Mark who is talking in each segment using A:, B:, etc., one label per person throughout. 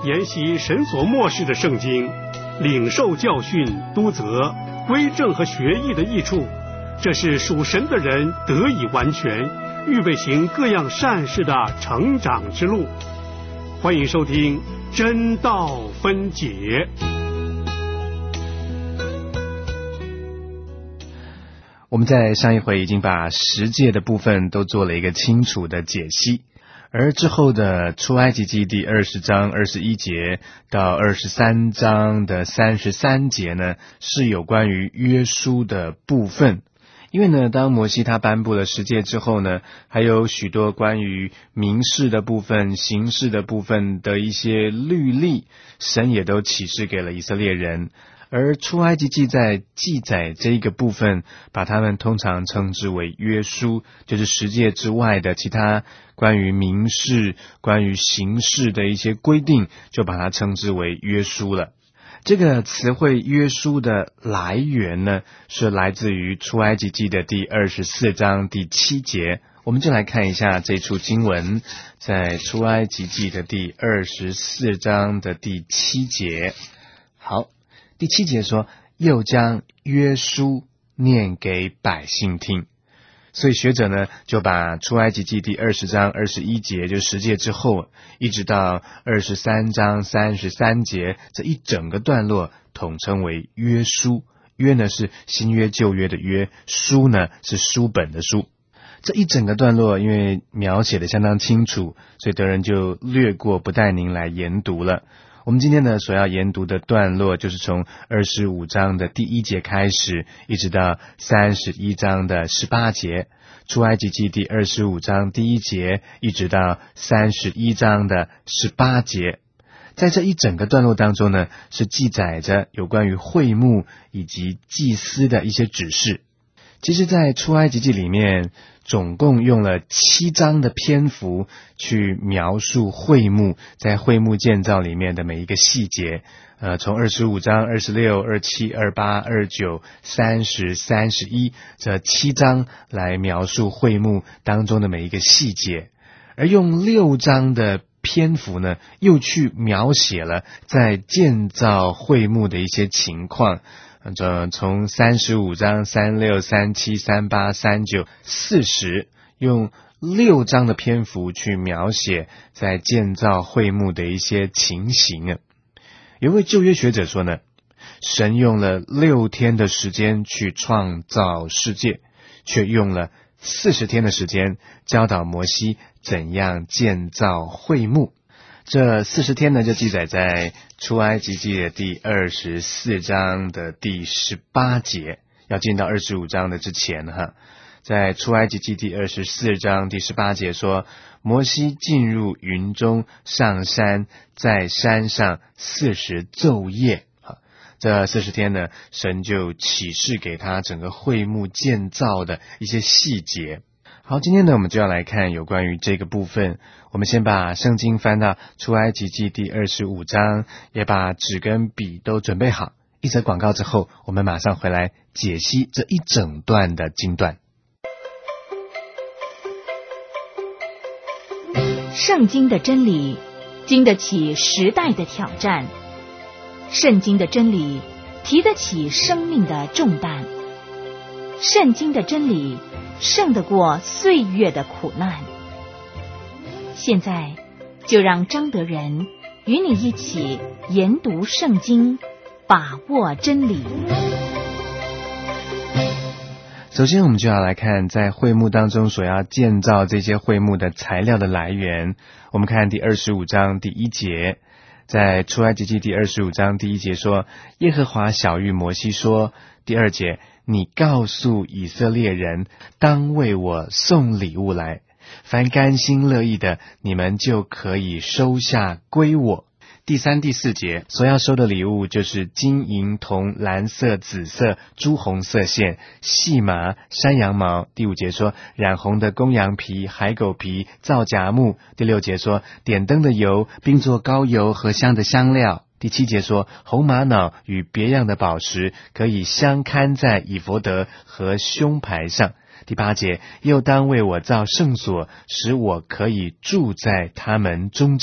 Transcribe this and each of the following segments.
A: 研习神所默示的圣经，领受教训、督责、归正和学艺的益处，这是属神的人得以完全，预备行各样善事的成长之路。欢迎收听真道分解。
B: 我们在上一回已经把十诫的部分都做了一个清楚的解析，而之后的出埃及记第20章21节到23章的33节呢，是有关于约书的部分。因为呢，当摩西他颁布了十诫之后呢，还有许多关于民事的部分、刑事的部分的一些律例，神也都启示给了以色列人。而出埃及记在记载这一个部分，把他们通常称之为约书，就是十诫之外的其他关于民事、关于刑事的一些规定，就把它称之为约书了。这个词汇约书的来源呢，是来自于出埃及记的第24章第7节。我们就来看一下这处经文，在出埃及记的第24章的第7节。好，第7节说，又将约书念给百姓听。所以学者呢，就把出埃及记第20章21节，就十诫之后，一直到23章33节，这一整个段落统称为约书。约呢是新约旧约的约，书呢是书本的书。这一整个段落因为描写的相当清楚，所以德人就略过，不带您来研读了。我们今天呢所要研读的段落，就是从25章的第1节开始，一直到31章的18节，出埃及记第25章第1节，一直到31章的18节。在这一整个段落当中呢，是记载着有关于会幕以及祭司的一些指示。其实在出埃及记里面，总共用了7章的篇幅去描述会幕，在会幕建造里面的每一个细节。从25章、26、27、28、29、30、31这7章来描述会幕当中的每一个细节。而用6章的篇幅呢，又去描写了在建造会幕的一些情况。从35章、36、37、38、39、40，用6章的篇幅去描写在建造会幕的一些情形。有位旧约学者说呢，神用了6天的时间去创造世界，却用了40天的时间教导摩西怎样建造会幕。这40天呢，就记载在出埃及记的第24章的第18节，要进到25章的之前哈。在出埃及记第24章第18节说，摩西进入云中上山，在山上40昼夜。这40天呢，神就启示给他整个会幕建造的一些细节。好，今天呢，我们就要来看有关于这个部分。我们先把圣经翻到出埃及记第25章，也把纸跟笔都准备好。一则广告之后，我们马上回来解析这一整段的经段。
C: 圣经的真理经得起时代的挑战，圣经的真理提得起生命的重担，圣经的真理胜得过岁月的苦难。现在就让张德仁与你一起研读圣经，把握真理。
B: 首先我们就要来看在会幕当中所要建造这些会幕的材料的来源。我们看第25章第1节，在出埃及记第25章第1节说，耶和华晓谕摩西说，第2节，你告诉以色列人，当为我送礼物来，凡甘心乐意的，你们就可以收下归我。第3、第4节所要收的礼物，就是金银铜、蓝色、紫色、朱红色线、细麻、山羊毛。第5节说染红的公羊皮、海狗皮、皂荚木。第6节说点灯的油，并做膏油和香的香料。第7节说红玛瑙与别样的宝石可以相看在以弗得和胸牌上。第8节，又当为我造圣所，使我可以住在他们中间。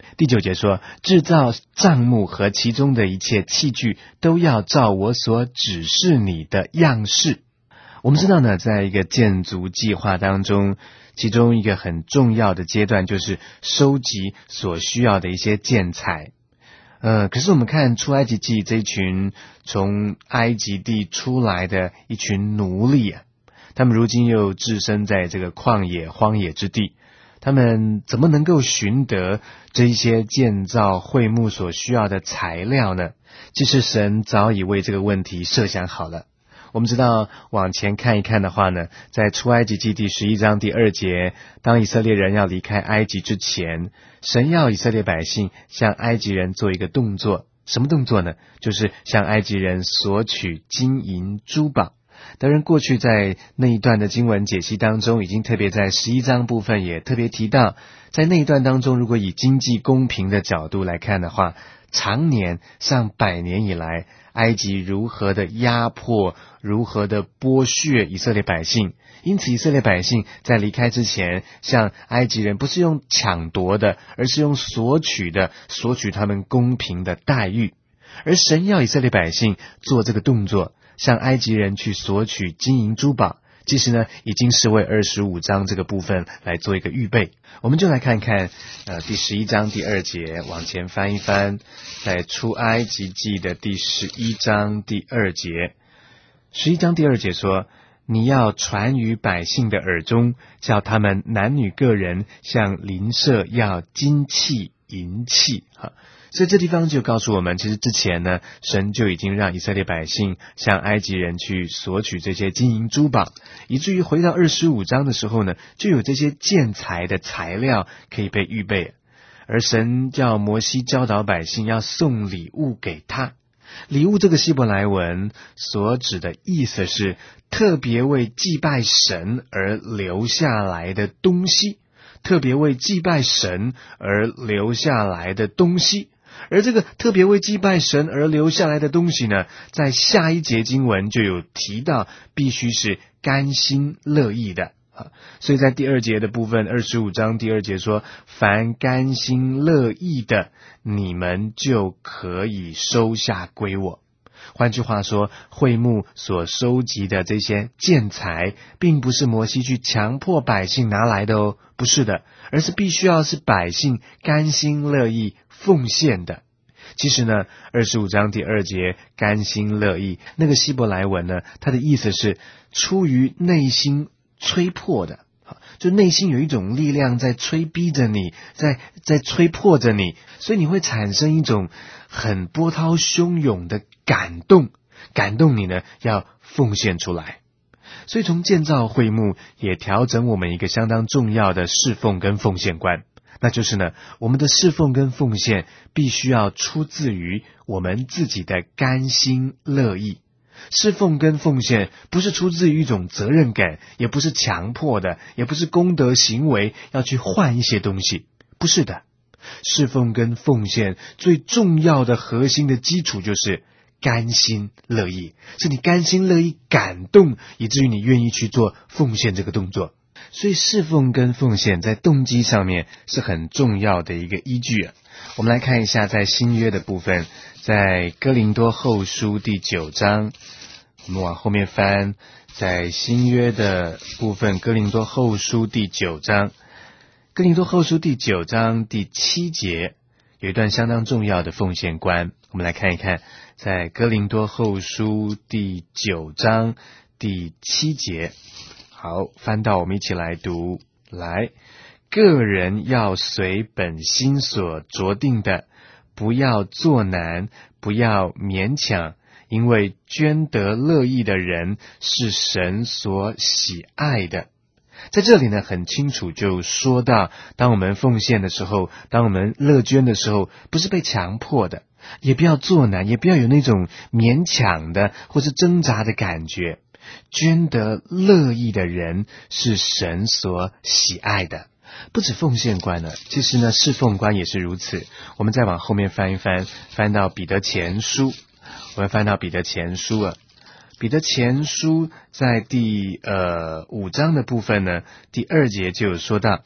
B: 第9节说，制造帐幕和其中的一切器具都要照我所指示你的样式。我们知道呢，在一个建筑计划当中，其中一个很重要的阶段就是收集所需要的一些建材。可是我们看出埃及记这一群从埃及地出来的一群奴隶啊，他们如今又置身在这个旷野荒野之地，他们怎么能够寻得这一些建造会幕所需要的材料呢？其实神早已为这个问题设想好了。我们知道往前看一看的话呢，在出埃及记第11章第2节，当以色列人要离开埃及之前，神要以色列百姓向埃及人做一个动作。什么动作呢？就是向埃及人索取金银珠宝。当然过去在那一段的经文解析当中，已经特别在11章部分也特别提到，在那一段当中，如果以经济公平的角度来看的话，常年上百年以来，埃及如何的压迫，如何的剥削以色列百姓。因此以色列百姓在离开之前，向埃及人不是用抢夺的，而是用索取的，索取他们公平的待遇。而神要以色列百姓做这个动作，向埃及人去索取金银珠宝，其实呢已经是为25章这个部分来做一个预备。我们就来看看第11章第2节，往前翻一翻，在出埃及记的第11章第2节。11章第2节说，你要传于百姓的耳中，叫他们男女个人向邻舍要金器银器。所以这地方就告诉我们，其实之前呢，神就已经让以色列百姓向埃及人去索取这些金银珠宝，以至于回到25章的时候呢，就有这些建材的材料可以被预备。而神叫摩西教导百姓要送礼物给他。礼物这个希伯来文所指的意思是特别为祭拜神而留下来的东西，特别为祭拜神而留下来的东西。而这个特别为祭拜神而留下来的东西呢，在下一节经文就有提到，必须是甘心乐意的。所以在第2节的部分，25章第2节说，凡甘心乐意的，你们就可以收下归我。换句话说，会幕所收集的这些建材，并不是摩西去强迫百姓拿来的哦，不是的，而是必须要是百姓甘心乐意奉献的。其实呢，25章第2节甘心乐意，那个希伯来文呢，它的意思是出于内心催迫的，就内心有一种力量在催逼着你，在催迫着你，所以你会产生一种很波涛汹涌的感动你呢要奉献出来。所以从建造会幕也调整我们一个相当重要的侍奉跟奉献观，那就是呢，我们的侍奉跟奉献必须要出自于我们自己的甘心乐意。侍奉跟奉献不是出自于一种责任感，也不是强迫的，也不是功德行为要去换一些东西，不是的。侍奉跟奉献最重要的核心的基础就是甘心乐意，是你甘心乐意感动，以至于你愿意去做奉献这个动作。所以侍奉跟奉献在动机上面是很重要的一个依据啊。我们来看一下在新约的部分，在哥林多后书第9章，我们往后面翻，在新约的部分，哥林多后书第9章，哥林多后书第9章第7节有一段相当重要的奉献观，我们来看一看，在哥林多后书第9章第7节。好，翻到我们一起来读。来，个人要随本心所酌定的，不要作难，不要勉强，因为捐得乐意的人是神所喜爱的。在这里呢，很清楚就说到，当我们奉献的时候，当我们乐捐的时候，不是被强迫的，也不要作难，也不要有那种勉强的或是挣扎的感觉。捐得乐意的人是神所喜爱的。不止奉献观呢，其实呢侍奉观也是如此。我们再往后面翻一翻，翻到彼得前书，我们翻到彼得前书了。彼得前书在第5章的部分呢，第2节就有说到，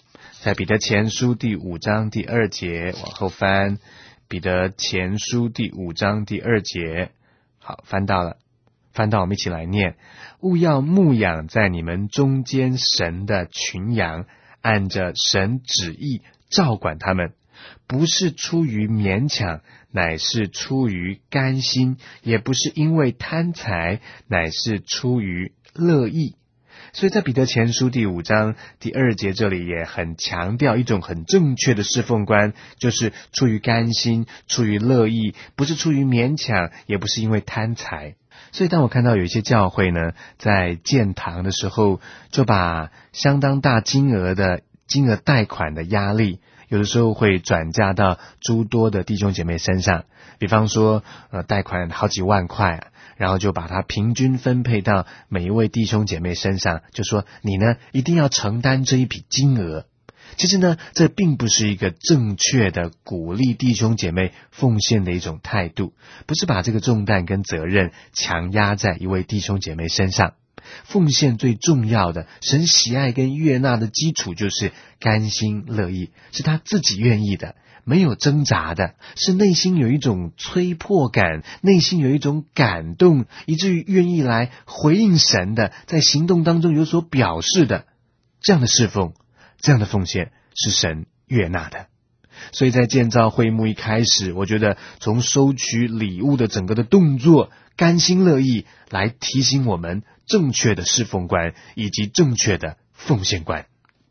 B: 在彼得前书第5章第2节，往后翻，彼得前书第5章第2节，好，翻到我们一起来念：务要牧养在你们中间神的群羊，按着神旨意照管他们，不是出于勉强，乃是出于甘心，也不是因为贪财，乃是出于乐意。所以在彼得前书第5章第2节这里也很强调一种很正确的侍奉观，就是出于甘心，出于乐意，不是出于勉强，也不是因为贪财。所以当我看到有一些教会呢，在建堂的时候就把相当大金额贷款的压力有的时候会转嫁到诸多的弟兄姐妹身上，比方说贷款好几万块，然后就把它平均分配到每一位弟兄姐妹身上，就说你呢一定要承担这一笔金额。其实呢，这并不是一个正确的鼓励弟兄姐妹奉献的一种态度，不是把这个重担跟责任强压在一位弟兄姐妹身上。奉献最重要的，神喜爱跟悦纳的基础就是甘心乐意，是他自己愿意的，没有挣扎的，是内心有一种催迫感，内心有一种感动，以至于愿意来回应神的，在行动当中有所表示的，这样的侍奉，这样的奉献是神悦纳的。所以在建造会幕一开始，我觉得从收取礼物的整个的动作，甘心乐意来提醒我们正确的侍奉观以及正确的奉献观。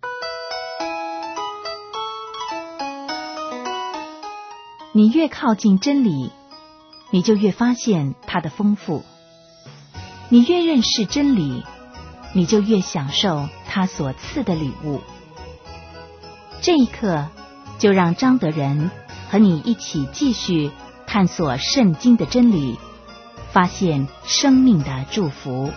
C: 你越靠近真理，你就越发现它的丰富；你越认识真理，你就越享受它所赐的礼物。这一刻，就让张德仁和你一起继续探索圣经的真理，发现生命的祝福。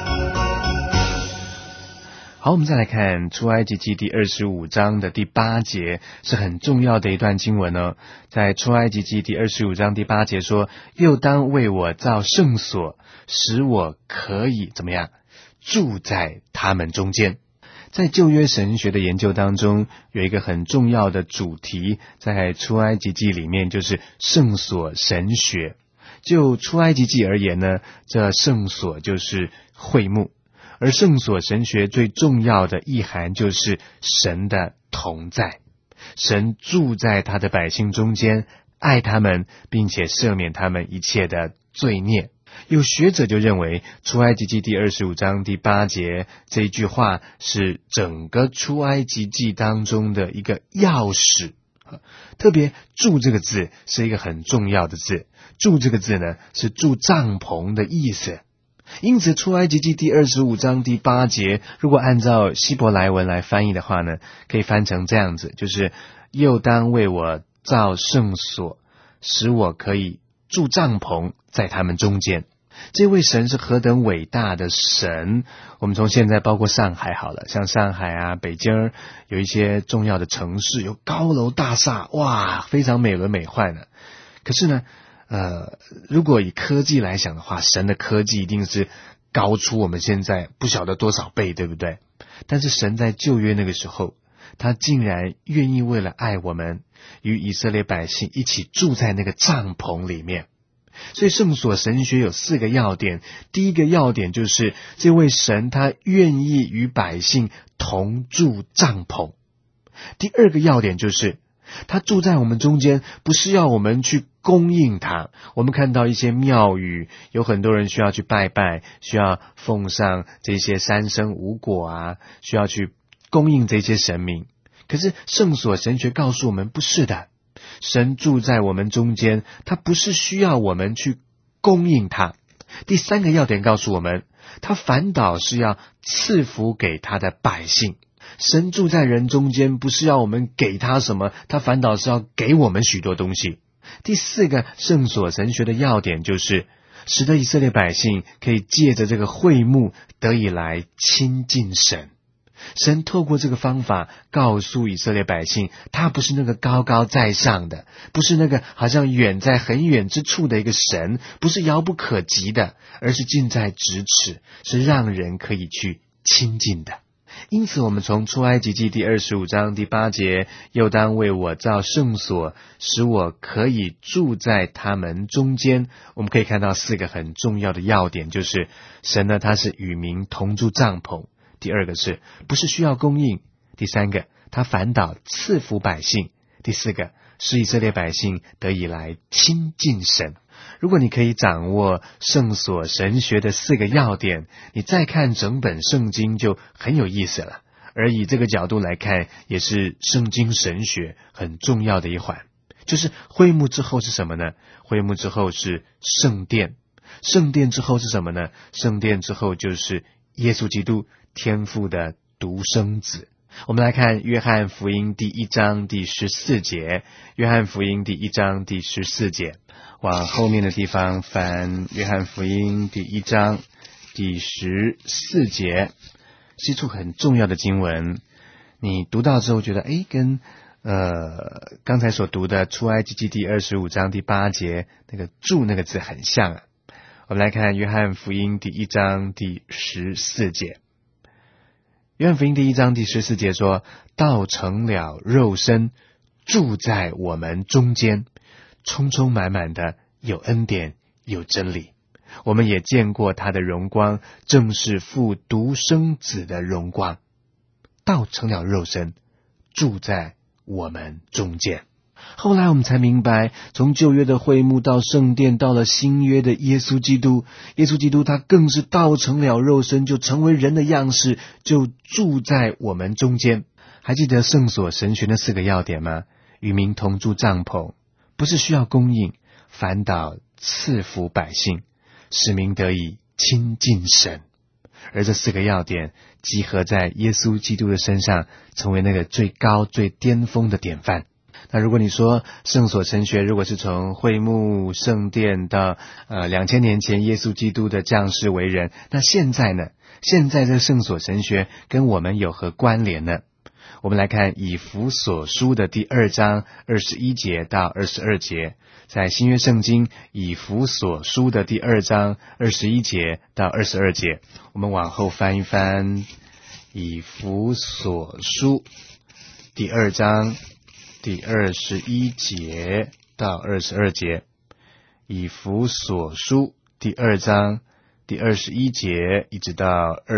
B: 好，我们再来看出埃及记第25章的第8节，是很重要的一段经文哦。在出埃及记第25章第8节说，又当为我造圣所，使我可以怎么样住在他们中间。在旧约神学的研究当中，有一个很重要的主题，在出埃及记里面就是圣所神学。就出埃及记而言呢，这圣所就是会幕，而圣所神学最重要的意涵就是神的同在，神住在他的百姓中间，爱他们，并且赦免他们一切的罪孽。有学者就认为出埃及记第25章第8节这一句话是整个出埃及记当中的一个钥匙，特别住这个字是一个很重要的字，住这个字呢是住帐篷的意思。因此出埃及记第25章第8节如果按照希伯来文来翻译的话呢，可以翻成这样子，就是又当为我造圣所，使我可以住帐篷在他们中间。这位神是何等伟大的神！我们从现在包括上海好了，像上海啊、北京有一些重要的城市，有高楼大厦，哇，非常美轮美奂的。可是呢，如果以科技来想的话，神的科技一定是高出我们现在不晓得多少倍，对不对？但是神在旧约那个时候，他竟然愿意为了爱我们，与以色列百姓一起住在那个帐篷里面。所以圣所神学有4个要点。第一个要点就是这位神他愿意与百姓同住帐篷。第二个要点就是他住在我们中间，不是要我们去供应他。我们看到一些庙宇有很多人需要去拜拜，需要奉上这些三牲五果啊，需要去供应这些神明。可是圣所神学告诉我们，不是的，神住在我们中间，他不是需要我们去供应他。第3个要点告诉我们，他反倒是要赐福给他的百姓。神住在人中间，不是要我们给他什么，他反倒是要给我们许多东西。第4个圣所神学的要点就是使得以色列百姓可以借着这个会幕得以来亲近神。神透过这个方法告诉以色列百姓，他不是那个高高在上的，不是那个好像远在很远之处的一个神，不是遥不可及的，而是近在咫尺，是让人可以去亲近的。 因此我们从出埃及记第25章第8节，又当为我造圣所，使我可以住在他们中间。我们可以看到4个很重要的要点，就是神呢，他是与民同住帐篷。第二个是不是需要供应？第三个，他反倒赐福百姓。第四个，使以色列百姓得以来亲近神。如果你可以掌握圣所神学的4个要点，你再看整本圣经就很有意思了。而以这个角度来看，也是圣经神学很重要的一环。就是会幕之后是什么呢？会幕之后是圣殿。圣殿之后是什么呢？圣殿之后就是耶稣基督，天父的独生子。我们来看约翰福音第1章第14节，约翰福音第1章第14节，往后面的地方翻约翰福音第1章第14节，是一处很重要的经文。你读到之后觉得跟刚才所读的出埃及记第25章第8节那个住那个字很像啊。我们来看约翰福音第1章第14节。约翰福音第1章第14节说，道成了肉身，住在我们中间，充充满满的有恩典有真理。我们也见过他的荣光，正是父独生子的荣光。道成了肉身，住在我们中间。后来我们才明白，从旧约的会幕到圣殿，到了新约的耶稣基督，耶稣基督他更是道成了肉身，就成为人的样式，就住在我们中间。还记得圣所神学的4个要点吗？与民同住帐篷，不是需要供应，反倒赐福百姓，使民得以亲近神。而这4个要点集合在耶稣基督的身上，成为那个最高最巅峰的典范。那如果你说圣所神学如果是从会幕圣殿到2000年前耶稣基督的降世为人，那现在呢？现在这圣所神学跟我们有何关联呢？我们来看以弗所书的第2章21节到22节，在新约圣经以弗所书的第2章21节到22节，我们往后翻一翻以弗所书第2章第21节到22节，以弗所书第2章第21节一直到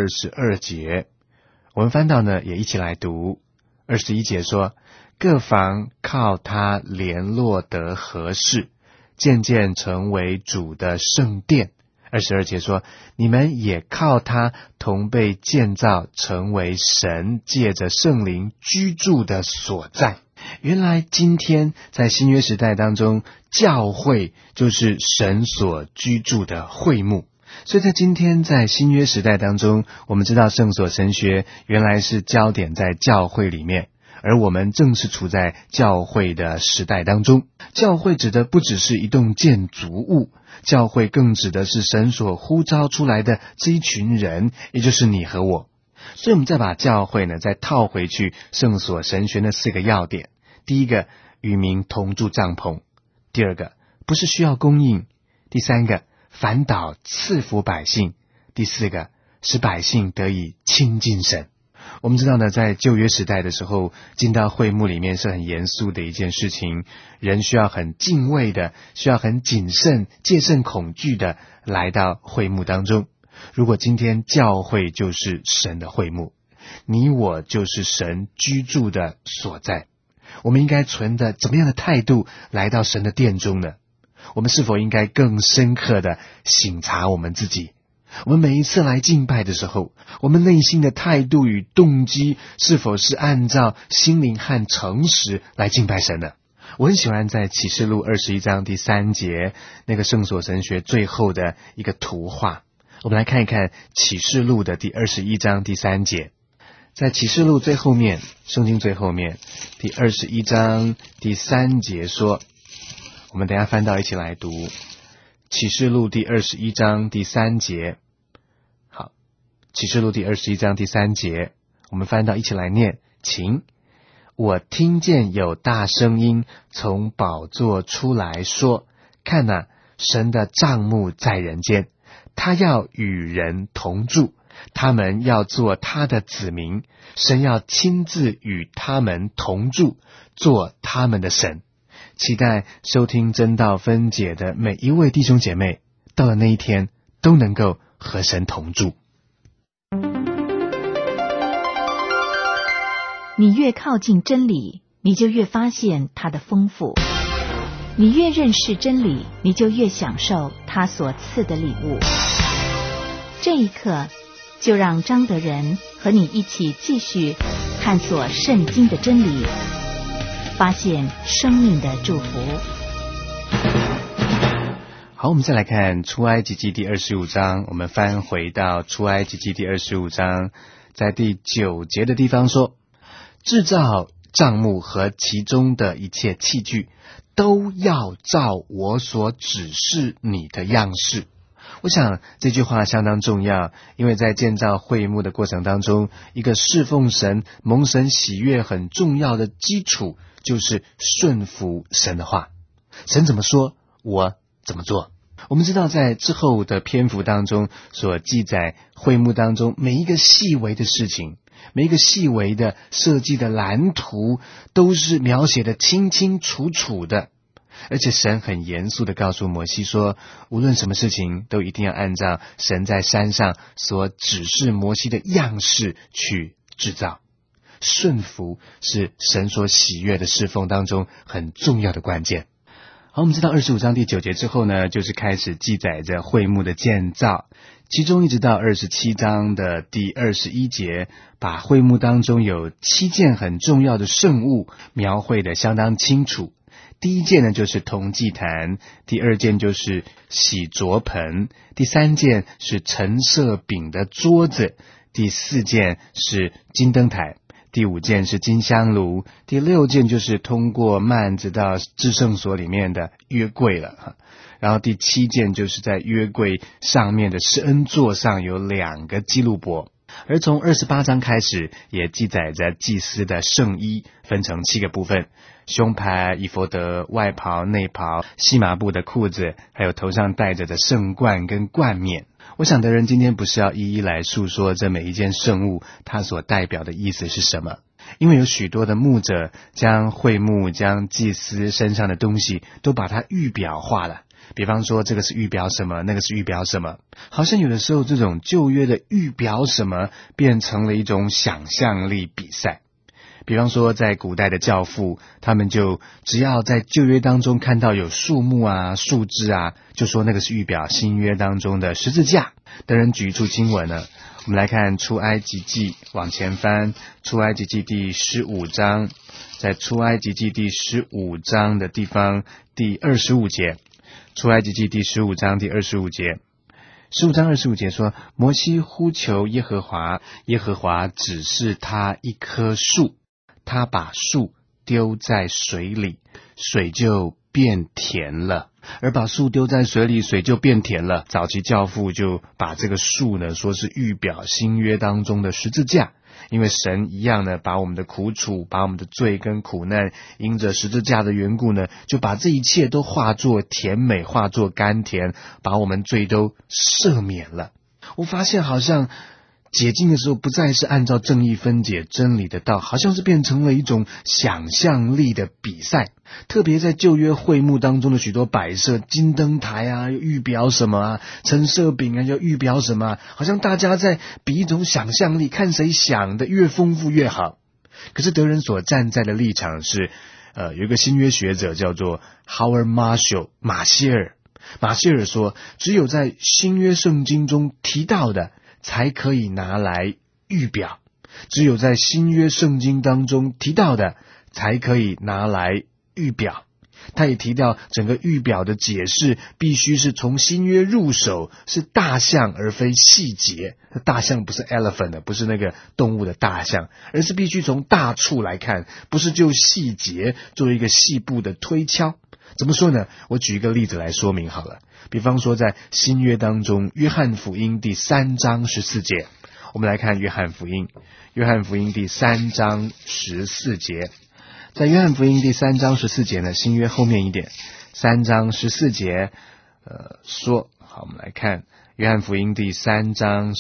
B: 22节。我们翻到呢，也一起来读。21节说，各房靠他联络得合适，渐渐成为主的圣殿。22节说，你们也靠他同被建造，成为神借着圣灵居住的所在。原来今天在新约时代当中，教会就是神所居住的会幕。所以在今天在新约时代当中，我们知道圣所神学原来是焦点在教会里面，而我们正是处在教会的时代当中。教会指的不只是一栋建筑物，教会更指的是神所呼召出来的这一群人，也就是你和我。所以我们再把教会呢再套回去圣所神学的4个要点。第一个，与民同住帐篷；第二个，不是需要供应；第三个，反倒赐福百姓；第四个，使百姓得以亲近神。我们知道呢，在旧约时代的时候，进到会幕里面是很严肃的一件事情，人需要很敬畏的，需要很谨慎、戒慎恐惧的来到会幕当中。如果今天教会就是神的会幕，你我就是神居住的所在，我们应该存着怎么样的态度来到神的殿中呢？我们是否应该更深刻的省察我们自己？我们每一次来敬拜的时候，我们内心的态度与动机是否是按照心灵和诚实来敬拜神呢？我很喜欢在启示录21章第3节那个圣所神学最后的一个图画。我们来看一看启示录的第21章第3节。在启示录最后面，圣经最后面第21章第3节说，我们等一下翻到一起来读启示录第21章第3节。好，启示录第21章第3节，我们翻到一起来念，请。我听见有大声音从宝座出来说，看哪，神的帐幕在人间，他要与人同住， 他们要做他的子民，神要亲自与他们同住，做他们的神。期待收听真道分解的每一位弟兄姐妹，到了那一天都能够和神同住。
C: 你越靠近真理，你就越发现它的丰富；你越认识真理，你就越享受它所赐的礼物。这一刻，就让张德仁和你一起继续探索圣经的真理，发现生命的祝福。
B: 好，我们再来看出埃及记第25章，我们翻回到出埃及记第25章，在第9节的地方说，制造帐幕和其中的一切器具，都要照我所指示你的样式。我想这句话相当重要，因为在建造会幕的过程当中，一个侍奉神、蒙神喜悦很重要的基础就是顺服神的话。神怎么说，我怎么做。我们知道在之后的篇幅当中所记载会幕当中每一个细微的事情，每一个细微的设计的蓝图都是描写的清清楚楚的。而且神很严肃地告诉摩西说，无论什么事情都一定要按照神在山上所指示摩西的样式去制造。顺服是神所喜悦的侍奉当中很重要的关键。好，我们知道25章第9节之后呢，就是开始记载着会幕的建造，其中一直到27章的第21节，把会幕当中有7件很重要的圣物描绘得相当清楚。第一件呢就是铜祭坛，第二件就是洗濯盆，第三件是陈设饼的桌子，第四件是金灯台，第五件是金香炉，第六件就是通过幔子到至圣所里面的约柜了。然后第7件就是在约柜上面的施恩座上有2个基路伯。而从28章开始也记载着祭司的圣衣，分成7个部分，胸牌、以弗得、外袍、内袍、细麻布的裤子，还有头上戴着的圣冠跟冠冕。我想德仁今天不是要一一来述说这每一件圣物它所代表的意思是什么，因为有许多的牧者将会幕、将祭司身上的东西都把它预表化了，比方说这个是预表什么，那个是预表什么，好像有的时候这种旧约的预表什么变成了一种想象力比赛。比方说在古代的教父，他们就只要在旧约当中看到有树木啊、树枝啊，就说那个是预表新约当中的十字架。德仁举出经文呢，我们来看出埃及记，往前翻出埃及记第15章，在出埃及记第15章的地方第25节，出埃及记第15章第25节，15章25节说，摩西呼求耶和华，耶和华指示他一棵树，他把树丢在水里，水就变甜了。而把树丢在水里，水就变甜了。早期教父就把这个树呢说是预表新约当中的十字架，因为神一样呢把我们的苦楚、把我们的罪跟苦难，因着十字架的缘故呢，就把这一切都化作甜美，化作甘甜，把我们罪都赦免了。我发现好像解经的时候不再是按照正义分解真理的道，好像是变成了一种想象力的比赛。特别在旧约会幕当中的许多摆设，金灯台啊又预表什么啊，陈设饼啊又预表什么啊，好像大家在比一种想象力，看谁想的越丰富越好。可是德仁所站在的立场是有一个新约学者叫做 Howard Marshall 马歇尔说，只有在新约圣经中提到的才可以拿来预表，只有在新约圣经当中提到的才可以拿来预表。他也提到整个预表的解释必须是从新约入手，是大象而非细节。大象不是 elephant， 不是那个动物的大象，而是必须从大处来看，不是就细节做一个细部的推敲。怎么说呢？我举一个例子来说明好了。比方说在新约当中，约翰福音第3章14节，我们来看约翰福音第3章14节。在约翰福音第3章14节呢，新约后面一点，3章14节说，好，我们来看约翰福音第3章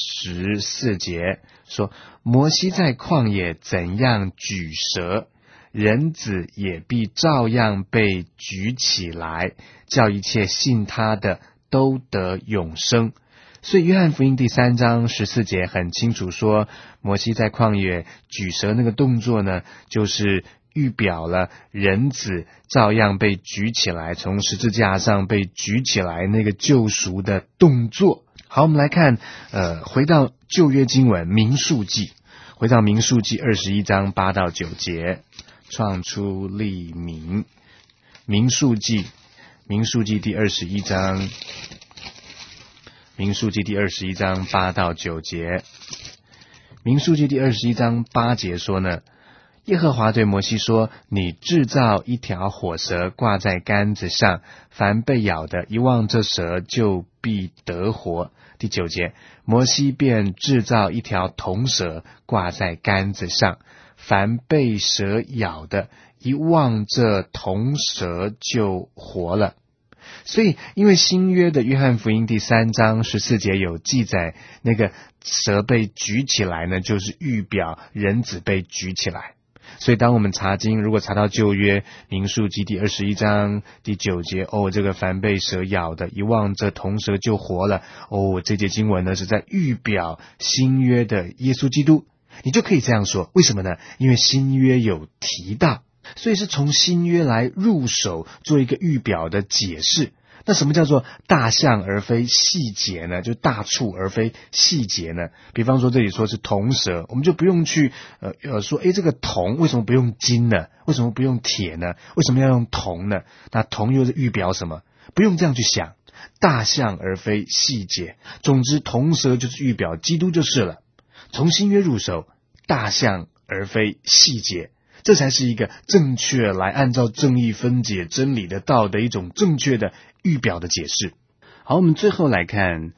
B: 14节说，摩西在旷野怎样举蛇，人子也必照样被举起来，叫一切信他的都得永生。所以约翰福音第3章14节很清楚说，摩西在旷野举蛇那个动作呢，就是预表了人子照样被举起来，从十字架上被举起来那个救赎的动作。好，我们来看回到旧约经文民数记，回到民数记21章8到9节，创出利民。民数记第21章，民数记第21章8到9节。民数记第21章8节说呢，耶和华对摩西说，你制造一条火蛇挂在杆子上，凡被咬的一望这蛇就必得活。第9节，摩西便制造一条铜蛇挂在杆子上，凡被蛇咬的一望这铜蛇就活了。所以因为新约的约翰福音第3章14节有记载，那个蛇被举起来呢，就是预表人子被举起来。所以当我们查经，如果查到旧约民数记第21章第9节，这个凡被蛇咬的一望这铜蛇就活了，这节经文呢是在预表新约的耶稣基督。你就可以这样说，为什么呢？因为新约有提到，所以是从新约来入手做一个预表的解释。那什么叫做大象而非细节呢？就大处而非细节呢？比方说这里说是铜蛇，我们就不用去说这个铜为什么不用金呢？为什么不用铁呢？为什么要用铜呢？那铜又是预表什么？不用这样去想，大象而非细节。总之铜蛇就是预表基督就是了。从新约入手，大象而非细节，这才是一个正确来按照正义分解真理的道的一种正确的预表的解释。好，我们最后来看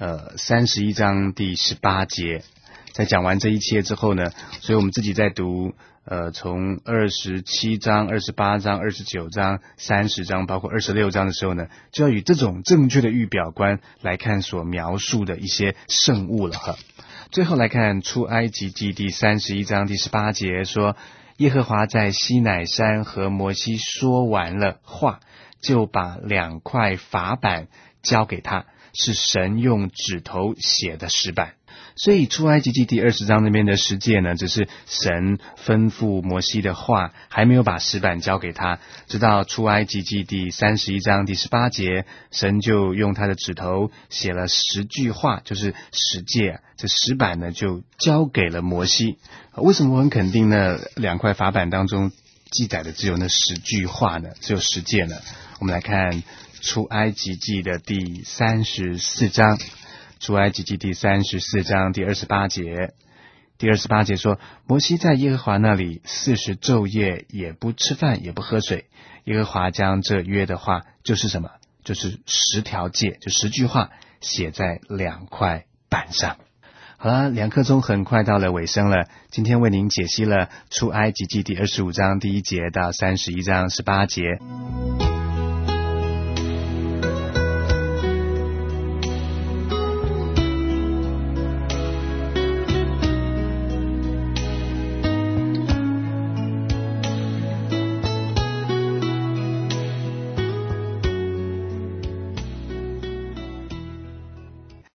B: 31章第18节。在讲完这一切之后呢，所以我们自己在读从27章、28章、29章、30章包括26章的时候呢，就要以这种正确的预表观来看所描述的一些圣物了哈。最后来看出埃及记第31章第18节说，耶和华在西乃山和摩西说完了话，就把2块法板交给他，是神用指头写的石板。所以出埃及记第20章那边的十诫呢，只是神吩咐摩西的话，还没有把石板交给他。直到出埃及记第31章第18节，神就用他的指头写了10句话，就是十诫，这石板呢就交给了摩西。为什么我很肯定呢2块法板当中记载的只有那10句话呢，只有10诫呢？我们来看出埃及记的第34章，出埃及记第34章第28节。第28节说，摩西在耶和华那里40昼夜也不吃饭也不喝水，耶和华将这约的话，就是什么？就是10条诫，就10句话写在2块板上。好了，2刻钟很快到了尾声了。今天为您解析了出埃及记第25章第1节到31章18节。